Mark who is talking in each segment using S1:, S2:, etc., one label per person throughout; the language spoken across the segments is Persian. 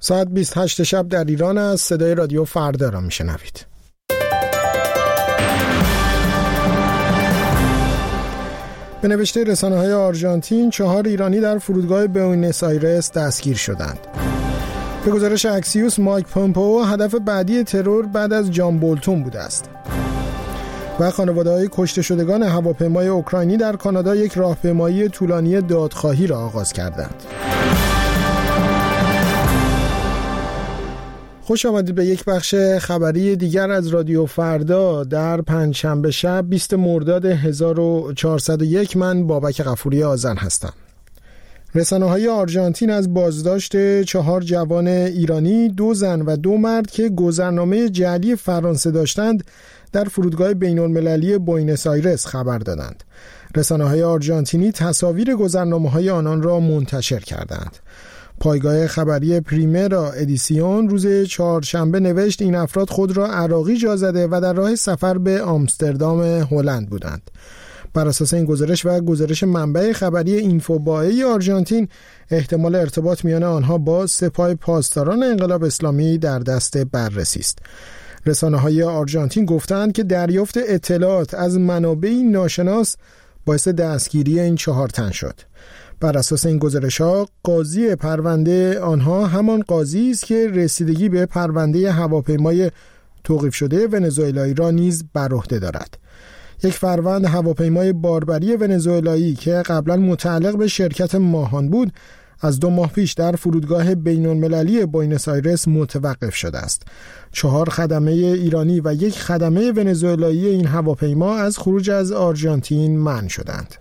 S1: ساعت 28 شب در ایران است. صدای رادیو فردا را میشنوید. به نوشته رسانه‌های آرژانتین 4 ایرانی در فرودگاه بوئنوس آیرس دستگیر شدند. به گزارش اکسیوس، مایک پومپئو هدف بعدی ترور بعد از جان بولتون بوده است. و خانواده‌های کشته شدگان هواپیمای اوکراینی در کانادا یک راهپیمایی طولانی دادخواهی را آغاز کردند. خوش آمدید به یک بخش خبری دیگر از رادیو فردا در پنجشنبه شب 20 مرداد 1401. من بابک غفوری آذن هستم. رسانه‌های آرژانتین از بازداشت 4 جوان ایرانی، 2 زن و 2 مرد که گذرنامه جعلی فرانسه داشتند در فرودگاه بین‌المللی بوئنوس آیرس خبر دادند. رسانه‌های آرژانتینی تصاویر گذرنامه‌های آنان را منتشر کردند. پایگاه خبری پریمرا ادیسیون روز چهارشنبه نوشت این افراد خود را عراقی جا زده و در راه سفر به آمستردام هلند بودند. بر اساس این گزارش و گزارش منبع خبری اینفوبائه آرژانتین، احتمال ارتباط میان آنها با سپاه پاسداران انقلاب اسلامی در دست بررسی است. رسانه‌های آرژانتین گفتند که دریافت اطلاعات از منابعی ناشناس باعث دستگیری این 4 تن شد. بر اساس این گزارش‌ها، قاضی پرونده آنها همان قاضی است که رسیدگی به پرونده هواپیمای توقیف شده ونزوئلایی را نیز بر عهده دارد. یک فروند هواپیمای باربری ونزوئلایی که قبلا متعلق به شرکت ماهان بود، از 2 ماه پیش در فرودگاه بین‌المللی بوئنوس آیرس متوقف شده است. 4 خدمه ایرانی و 1 خدمه ونزوئلایی این هواپیما از خروج از آرژانتین منع شدند.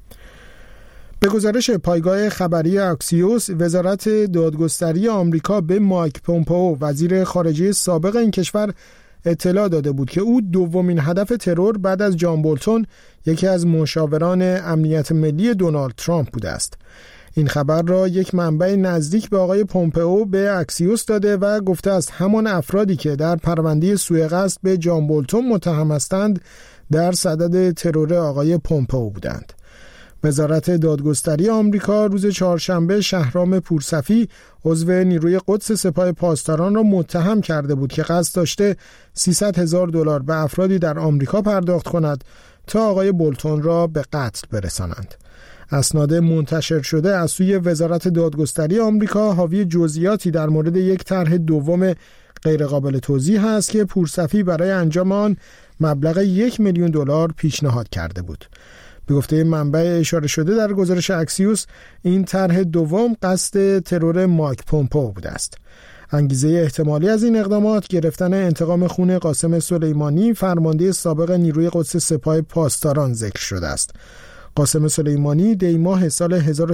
S1: به گزارش پایگاه خبری اکسیوس، وزارت دادگستری آمریکا به مایک پومپئو، وزیر خارجه سابق این کشور، اطلاع داده بود که او دومین هدف ترور بعد از جان بولتون، یکی از مشاوران امنیت ملی دونالد ترامپ بوده است. این خبر را یک منبع نزدیک به آقای پومپئو به اکسیوس داده و گفته است همان افرادی که در پرونده سوء قصد به جان بولتون متهم هستند در صدد ترور آقای پومپئو بودند. وزارت دادگستری آمریکا روز چهارشنبه شهرام پورصفی، عضو نیروی قدس سپاه پاسداران را متهم کرده بود که قصد داشته $300,000 به افرادی در آمریکا پرداخت کند تا آقای بولتون را به قتل برسانند. اسناد منتشر شده از سوی وزارت دادگستری آمریکا حاوی جزئیاتی در مورد یک طرح دوم غیرقابل توضیح است که پورصفی برای انجام آن مبلغ $1,000,000 پیشنهاد کرده بود. به گفته منبع اشاره شده در گزارش اکسیوس، این طرح دوم قصد ترور مایک پومپئو بوده است. انگیزه احتمالی از این اقدامات گرفتن انتقام خون قاسم سلیمانی، فرمانده سابق نیروی قدس سپاه پاسداران ذکر شده است. قاسم سلیمانی دی ماه سال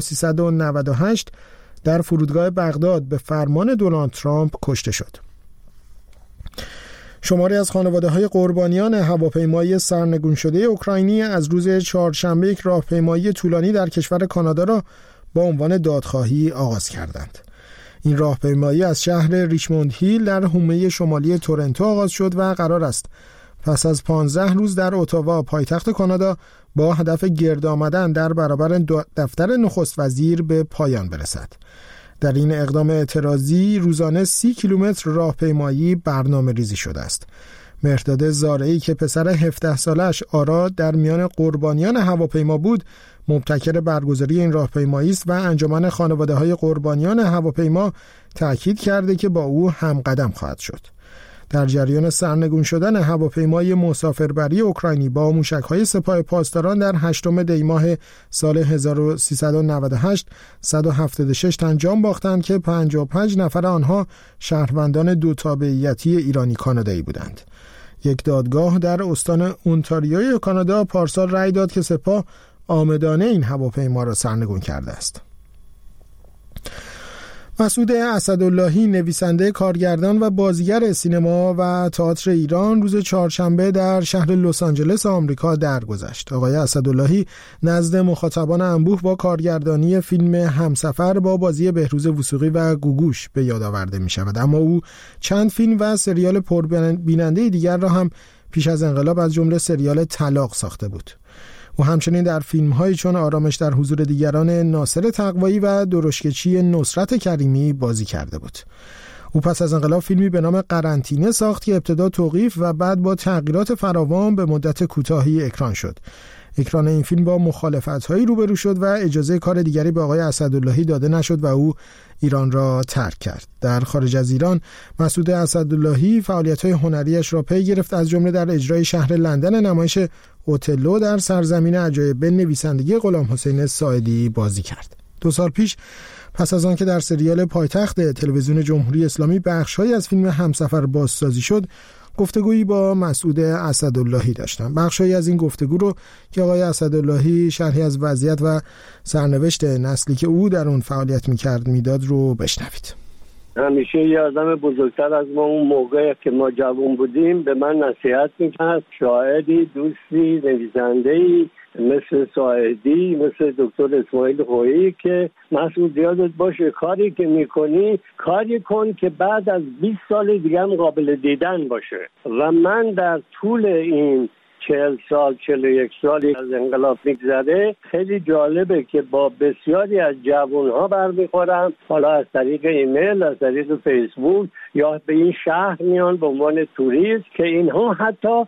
S1: 1398 در فرودگاه بغداد به فرمان دونالد ترامپ کشته شد. شماری از خانواده‌های قربانیان هواپیمای سرنگون شده اوکراینی از روز چهارشنبه یک راهپیمایی طولانی در کشور کانادا را با عنوان دادخواهی آغاز کردند. این راهپیمایی از شهر ریچموند هیل در حومه شمالی تورنتو آغاز شد و قرار است پس از 15 روز در اتاوا، پایتخت کانادا، با هدف گرد آمدن در برابر دفتر نخست وزیر به پایان برسد. در این اقدام اعتراضی روزانه 30 کیلومتر راهپیمایی برنامه ریزی شده است. مهرداد زارعی که پسر 17 سالش آرا در میان قربانیان هواپیما بود، مبتکر برگزاری این راهپیمایی است و انجمن خانواده‌های قربانیان هواپیما تأکید کرده که با او همقدم خواهد شد. در جریان سرنگون شدن هواپیمای مسافربری اوکراینی با موشک‌های سپاه پاسداران در 8 دی ماه سال 1398 176 تن جان باختند که 55 نفر آنها شهروندان 2 تابعیتی ایرانی کانادایی بودند. یک دادگاه در استان اونتاریوی کانادا پارسال رأی داد که سپاه عامدانه این هواپیما را سرنگون کرده است. مسعود اسداللهی، نویسنده، کارگردان و بازیگر سینما و تئاتر ایران، روز چهارشنبه در شهر لس آنجلس آمریکا درگذشت. آقای اسداللهی نزد مخاطبان انبوه با کارگردانی فیلم همسفر با بازی بهروز وثوقی و گوگوش به یاد آورده می شود، اما او چند فیلم و سریال پربیننده دیگر را هم پیش از انقلاب از جمله سریال طلاق ساخته بود. او همچنین در فیلم‌هایی چون آرامش در حضور دیگران ناصر تقوایی و درشکچی نصرت کریمی بازی کرده بود. او پس از انقلاب فیلمی به نام قرنطینه ساخت که ابتدا توقیف و بعد با تغییرات فراوان به مدت کوتاهی اکران شد. اکران این فیلم با مخالفت‌هایی روبرو شد و اجازه کار دیگری به آقای اسداللهی داده نشد و او ایران را ترک کرد. در خارج از ایران مسعود اسداللهی فعالیت‌های هنریش را پی گرفت، از جمله در اجرای شهر لندن نمایش اوتلو در سرزمین عجایب به نویسندگی غلامحسین ساعدی بازی کرد. 2 سال پیش پس از آن که در سریال پایتخت تلویزیون جمهوری اسلامی بخش‌هایی از فیلم همسفر بازسازی شد، گفتگویی با مسعود اسداللهی داشتم. بخشی از این گفتگو رو که آقای اسداللهی شرحی از وضعیت و سرنوشت نسلی که او در اون فعالیت می‌کرد میداد رو بشنوید.
S2: همیشه یه آدم بزرگتر از ما اون موقع که ما جوان بودیم به من نصیحت می‌کرد، شاعری، دوستی، نویسنده‌ای مثل ساعدی، مثل دکتر اسماعیل خویی که مسعود یادت باشه کاری که میکنی کاری کن که بعد از 20 سال دیگه هم قابل دیدن باشه. و من در طول این 40 سال 41 سالی از انقلاب میگذره خیلی جالبه که با بسیاری از جوانها برمیخورم، حالا از طریق ایمیل، از طریق فیسبوک، یا به این شهر میان به عنوان توریست که اینها حتی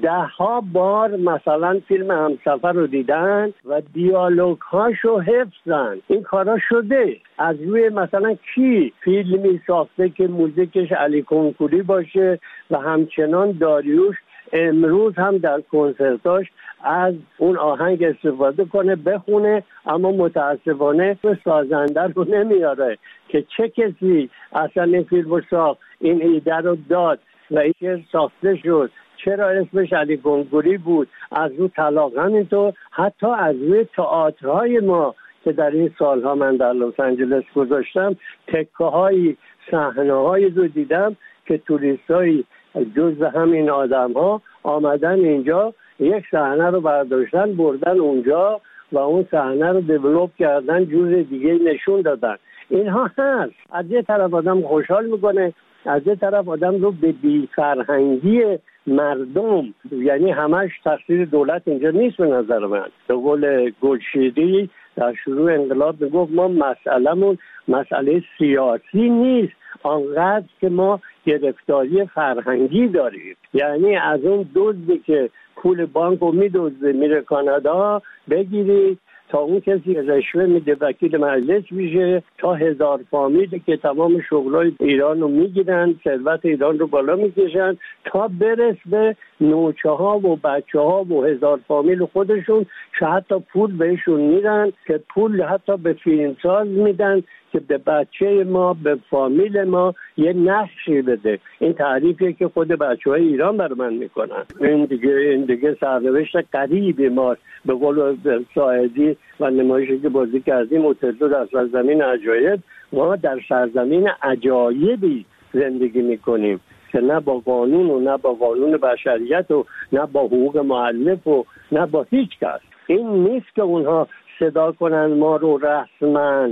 S2: 10 بار مثلا فیلم همسفر رو دیدن و دیالوگ هاشو حفظن. این کارا شده. از روی مثلا کی فیلمی ساخته که موزیکش علی کنکوری باشه و همچنان داریوش امروز هم در کنسرتاش از اون آهنگ استفاده کنه بخونه، اما متاسفانه سازنده رو نمیاره که چه کسی اصلا این فیلم رو ساخت، این ایده رو داد و این ساخته شد، چرا اسمش علی کنکوری بود، از رو طلاق. همینطور حتی از روی تئاترهای ما که در این سالها من در لس آنجلس گذاشتم تکه‌های صحنه‌های رو دیدم که توریستای جزء همین آدم‌ها آمدن اینجا، یک صحنه رو برداشتن بردن اونجا و اون صحنه رو دیولپ کردن، جور دیگه نشون دادن. اینها هست. از یه طرف آدم خوشحال میکنه، از یه طرف آدم رو به بی‌فرهنگی مردم، یعنی همش تقصیر دولت اینجا نیست به نظر من. به قول گلشیری در شروع انقلاب میگفت ما مسئله‌مون مسئله سیاسی نیست آنقدر که ما گرفتاری فرهنگی داریم. یعنی از اون دزدی که پول بانک رو میدزده میره کانادا بگیرید، تا اون کسی رشوه میده وکیل مجلس میشه، تا 1000 فامیل که تمام شغلای ایران رو میگیرن، ثروت ایران رو بالا میکشن، تا برس به نوچه ها و بچه ها و 1000 فامیل خودشون که حتی پول بهشون میدن، که پول حتی به فیلمساز میدن که به بچه ما، به فامیل ما یه نقشی بده. این تعریفیه که خود بچه‌های ایران بر من میکنن. این دیگه سرنوشت قریب ماست. به قول ساعدی و نمایشی که بازی کردیم اوتلو در سرزمین عجایب، ما در سرزمین عجایبی زندگی میکنیم که نه با قانون و نه با قانون بشریت و نه با حقوق مؤلف و نه با هیچ کس. این نیست که اونها صدا کنن ما رو رسما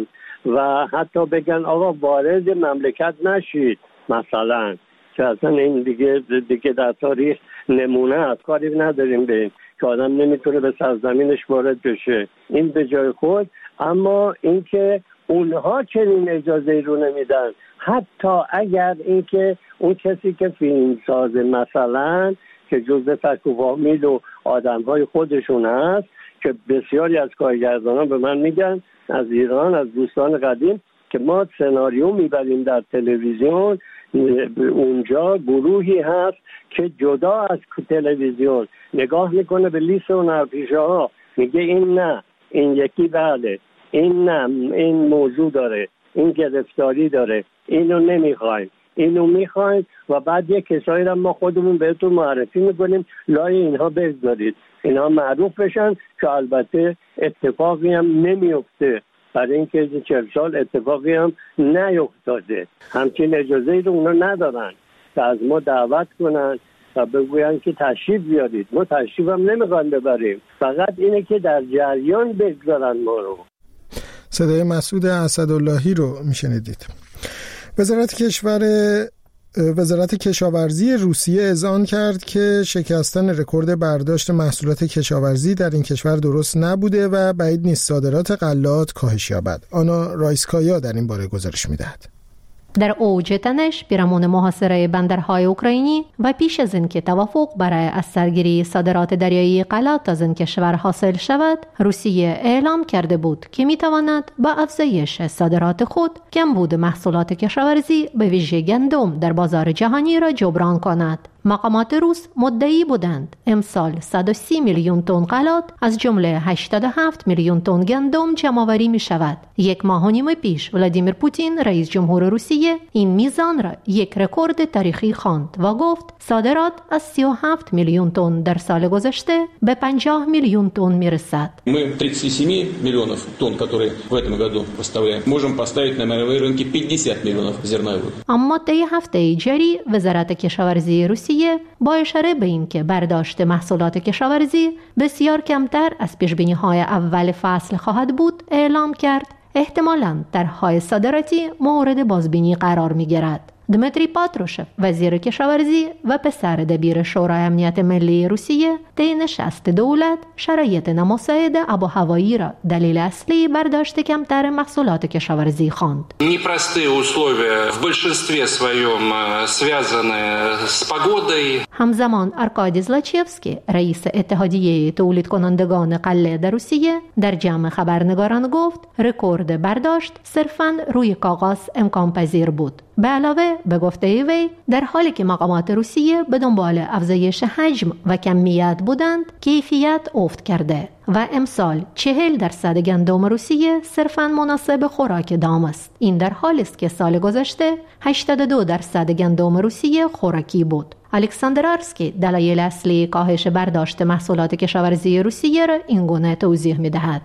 S2: و حتی بگن آقا وارد مملکت نشید مثلا، که اصلا این دیگه در تاریخ نمونه است. کاری نداریم به این که آدم نمیتونه به سرزمینش وارد بشه، این به جای خود. اما اینکه اونها چنین اجازه رو نمیدن، حتی اگر اینکه اون کسی که فیلم سازه مثلا که جزء تک و فامیل و آدم‌های خودشون هست، که بسیاری از کارگردانان به من میگن از ایران، از دوستان قدیم، که ما سناریو میبریم در تلویزیون، اونجا گروهی هست که جدا از تلویزیون نگاه میکنه به لیست هنرپیشه ها، میگه این نه، این یکی بله، این نه، این موضوع داره، این گرفتاری داره، اینو نمیخوایم، اینو میخوایم، و بعد یک کسایی را ما خودمون بهتون معرفی میکنیم لای اینها بگذارید، اینها معروف بشن، که البته اتفاقی هم نمیفته، برای اینکه 40 سال اتفاقی هم نیفتاده. همچین اجازه‌ای رو اونا ندارن که از ما دعوت کنن و بگوین که تشریف بیارید. ما تشریف هم نمیخوایم ببریم، فقط اینه که در جریان بگذارن ما رو.
S1: صدای مسعود اسداللهی رو میشنیدید. وزارت کشور وزارت کشاورزی روسیه اذعان کرد که شکستن رکورد برداشت محصولات کشاورزی در این کشور درست نبوده و بعید نیست صادرات غلات کاهش یابد. آنا رایسکایا در این باره گزارش می‌دهد.
S3: در اوج تنش پیرامون محاصره بندرهای اوکراینی و پیش از اینکه توافق برای از سرگیری صادرات دریایی غلات از این کشور حاصل شود، روسیه اعلام کرده بود که میتواند با افزایش صادرات خود کمبود محصولات کشاورزی به ویژه گندم در بازار جهانی را جبران کند. مقامات روس مدعی بودند امسال 130 میلیون تن غلات از جمله 87 میلیون تن گندم جمع‌آوری می شود. یک ماه و نیم پیش ولادیمیر پوتین رئیس جمهور روسیه این میزان را یک رکورد تاریخی خواند و گفت صادرات از 37 میلیون تن در سال گذشته به 50 میلیون تن می رسد.
S4: Мы 37 миллионов тонн, которые в этом году поставляем, можем поставить на мировые рынки 50 миллионов зерновых.
S3: اما طی هفته جاری وزارت کشاورزی روسیه با اشاره به این که برداشت محصولات کشاورزی بسیار کمتر از پیشبینی‌های اول فصل خواهد بود اعلام کرد احتمالاً طرح‌های صادراتی مورد بازبینی قرار می‌گیرد. دمیتری پاتروشف وزیر کشاورزی و پسر دبیر شورای امنیت ملی روسیه طی نشست دولت شرایط نامساعد آب و هوایی را دلیل اصلی برداشت کمتر محصولات کشاورزی خواند.
S5: Непростые условия в большинстве своем связаны с погодой.
S3: همزمان ارکادی زلاچیفسکی رئیس اتحادیه تولید کنندگان غله در روسیه در جمع خبرنگاران گفت رکورد برداشت صرفاً روی کاغذ امکان پذیر بود. به علاوه به گفته وی در حالی که مقامات روسیه به دنبال افزایش حجم و کمیت بودند کیفیت افت کرده و امسال 40% گندم روسیه صرفاً مناسب خوراک دام است. این در حالی است که سال گذشته 82% گندم روسیه خوراکی بود. الکساندر آرسکی دلایل اصلی کاهش برداشت محصولات کشاورزی روسیه را این گونه توضیح می‌دهد.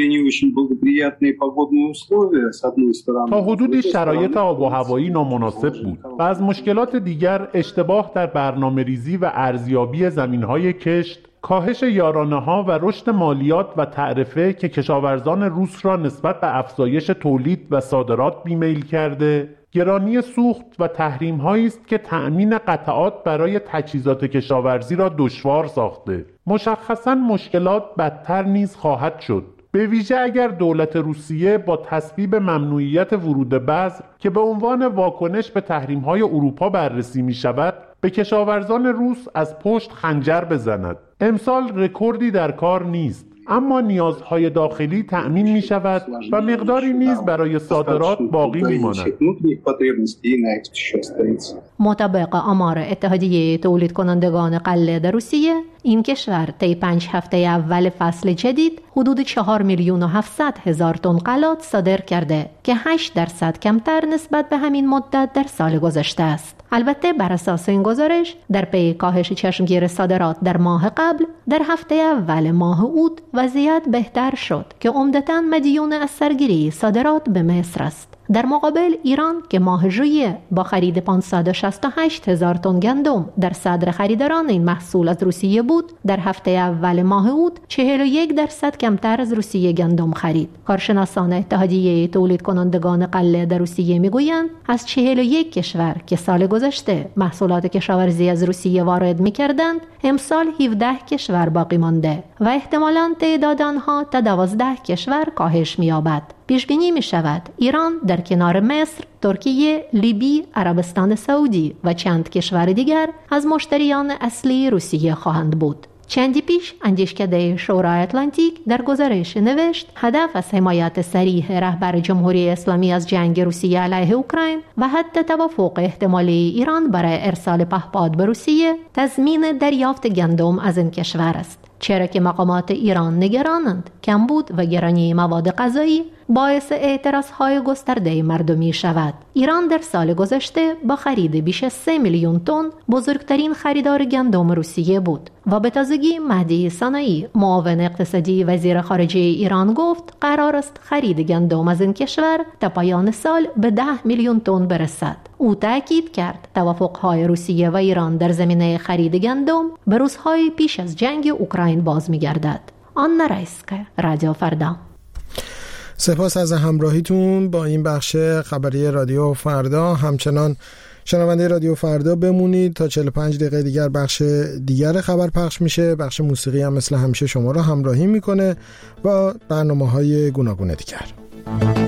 S6: تا حدودی شرایط آب و هوایی نامناسب بود و از مشکلات دیگر اشتباه در برنامه‌ریزی و ارزیابی زمین‌های کشت، کاهش یارانه‌ها و رشد مالیات و تعرفه که کشاورزان روس را نسبت به افزایش تولید و صادرات بیمیل کرده، گرانی سوخت و تحریم‌هایی است که تأمین قطعات برای تجهیزات کشاورزی را دشوار ساخته. مشخصاً مشکلات بدتر نیز خواهد شد. به ویژه اگر دولت روسیه با تصویب ممنوعیت ورود بذر که به عنوان واکنش به تحریم‌های اروپا بررسی می‌شود، به کشاورزان روس از پشت خنجر بزند. امسال رکوردی در کار نیست، اما نیازهای داخلی تأمین می شود و مقداری نیز برای صادرات باقی می ماند.
S3: مطابق آمار اتحادیه تولید کنندگان غله در روسیه، این کشور طی 5 هفته اول فصل جدید حدود 4,700,000 تن غلات صادر کرده که 8% کمتر نسبت به همین مدت در سال گذشته است. البته بر اساس این گزارش در پی کاهش چشمگیر صادرات در ماه قبل، در هفته اول ماه اوت وضعیت بهتر شد که عمدتاً مدیون از سرگیری صادرات به مصر است. در مقابل ایران که ماه ژوئیه با خرید 568,000 تن گندم در صدر خریداران این محصول از روسیه بود، در هفته اول ماه اوت 41% کمتر از روسیه گندم خرید. کارشناسان اتحادیه تولید کنندگان غله در روسیه میگویند از 41 کشور که سال گذشته محصولات کشاورزی از روسیه وارد میکردند، امسال 17 کشور باقی مانده و احتمالاً تعداد آنها تا 12 کشور کاهش می‌یابد. پیش بینی می شود ایران در کنار مصر، ترکیه، لیبی، عربستان سعودی و چند کشور دیگر از مشتریان اصلی روسیه خواهند بود. چندی پیش اندیشکده شورای اتلانتیک در گزارش نوشت هدف از حمایت صریح رهبر جمهوری اسلامی از جنگ روسیه علیه اوکراین و حتی توافق احتمالی ایران برای ارسال پهپاد به روسیه تضمین دریافت گندم از این کشور است، چرا که مقامات ایران نگرانند کمبود و گرانی مواد غذایی باعث اعتراضهای گسترده مردمی شود. ایران در سال گذشته با خرید بیش از 3 میلیون تن بزرگترین خریدار گندم روسیه بود و به تازگی مهدی صناعی معاون اقتصادی وزیر خارجه ایران گفت قرار است خرید گندم از این کشور تا پایان سال به 10 میلیون تن برسد. او تاکید کرد توافق‌های روسیه و ایران در زمینه خرید گندم به روزهای پیش از جنگ اوکراین باز می‌گردد. آنا رایسکا، رادیو فردا.
S1: سپاس از همراهیتون با این بخش خبری رادیو فردا. همچنان شنونده رادیو فردا بمونید تا 45 دقیقه دیگر بخش دیگر خبر پخش میشه. بخش موسیقی هم مثل همیشه شما را همراهی میکنه با برنامه‌های گوناگون دیگر.